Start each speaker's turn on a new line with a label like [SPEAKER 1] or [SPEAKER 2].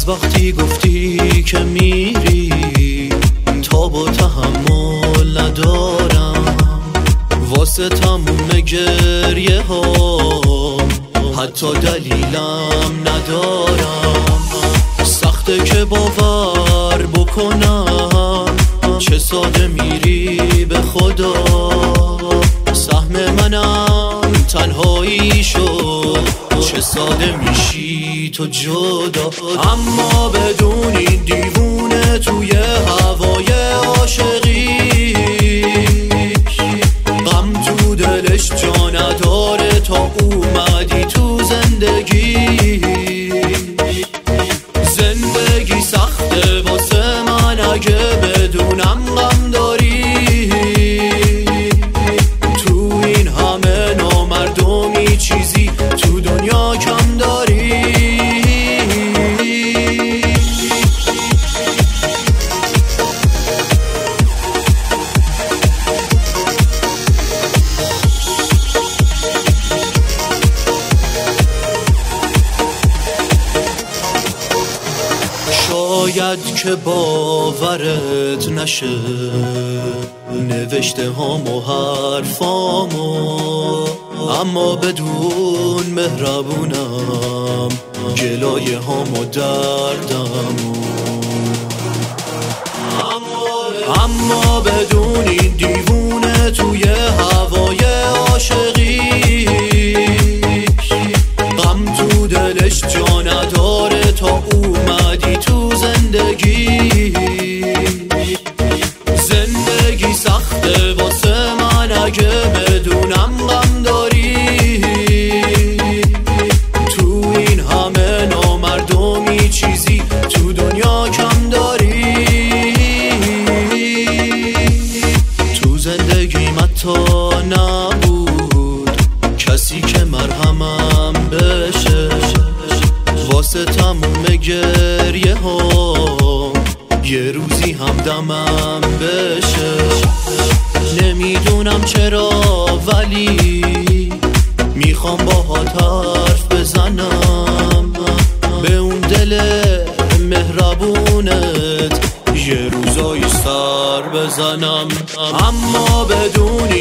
[SPEAKER 1] وقتی گفتی که میری تاب و تحمل ندارم، واسه تموم گریه ها حتی دلیلم ندارم. سخته که باور بکنم چه ساده میری به خدا، سهم منم تنهایی شد، چه ساده میشی تو جدا. اما بدون این دیوونه توی هوای عاشقی، غم تو دلش جا نداره تا اومدی تو زندگی. زندگی سخته واسه من اگه بدونم غم داری، تو این همه نامردمی چیزی تو دنیا کم داری. شاید که باورت نشه نوشته هام و حرفامو، اما بدون مهربونم گلایه هام و دردمو. اما بدون این دیوونه توی هوای عاشقی، غم تو دلش جا نداره تا اومدی تو زندگی. زندگی سخته واسه من اگه بدونم غم داری، تو این همه نامردمی چیزی تو دنیا کم داری. تو زندگیم حتی نبود کسی که مرهمم بشه، واسه تموم گریه ها یه روزی همدمم بشه. نمیدونم چرا ولی میخوام باهات حرف بزنم، به اون دل مهربونت یه روزایی سر بزنم. اما بدون